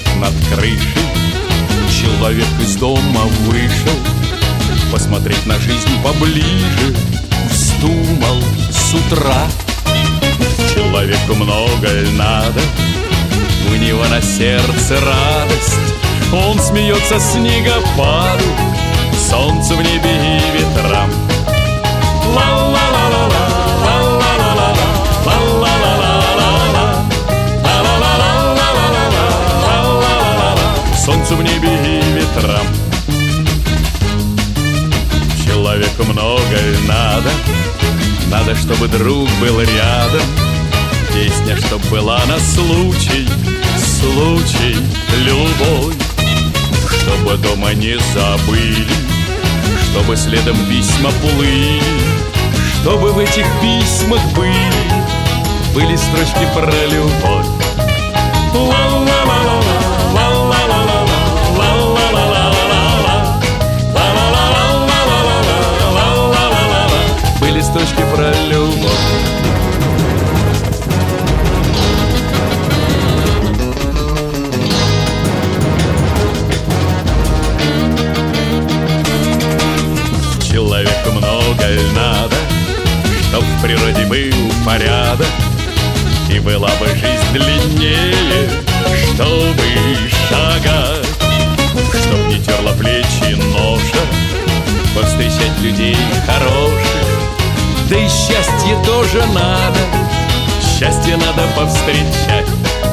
свет над крышей. Человек из дома вышел посмотреть на жизнь поближе. Вздумал с утра. Человеку многое надо, у него на сердце радость. Он смеется снегопаду, солнцу в небе и ветрам. Солнцу в небе и ветрам. Человеку многое надо, надо, чтобы друг был рядом. Песня, чтоб была на случай, случай любой. Чтобы дома не забыли, чтобы следом письма плыли, чтобы в этих письмах были строчки про любовь. Были строчки про любовь. Человеку многое надо, чтоб в природе был порядок, и была бы жизнь длиннее, чтобы шагать, чтоб не терла плечи ноша, повстречать людей хороших. Да и счастье тоже надо, счастье надо повстречать.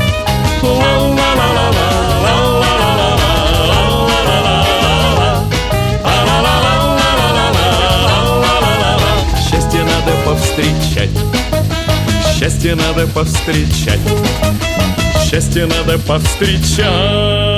Счастье надо повстречать, счастье надо повстречать, счастье надо повстречать.